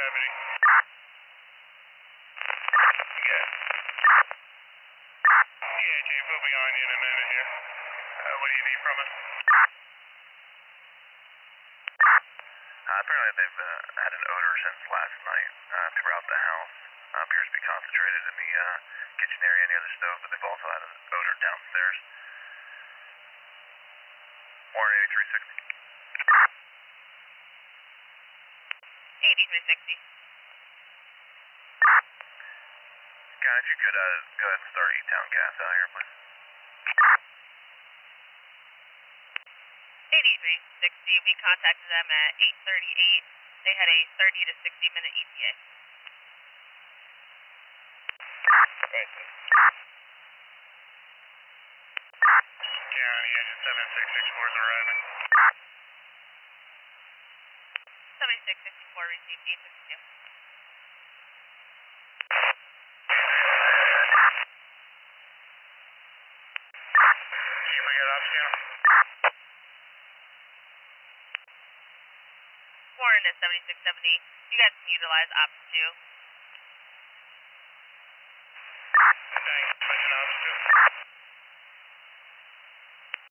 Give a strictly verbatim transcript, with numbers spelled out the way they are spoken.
seventy. Yeah. Yeah, Chief, we'll be on you in a minute here. Uh, what do you need from us? Uh, apparently they've uh, had an odor since last night uh, throughout the house. Uh, appears to be concentrated in the uh, kitchen area near the stove, but they've also had an odor downstairs. Warren eighty-three sixty. eighty-three sixty. Scott, if you could uh, go ahead and start E-Town gas out here, please. eighty-three sixty. We contacted them at eight thirty-eight. They had a thirty to sixty minute E T A. Right. County engine seven six six four is arriving. seventy-six sixty-four received eight fifty-two. Chief, we got ops channel. Warren is seventy-six seventy. You guys can utilize ops two. Thanks, switching ops two.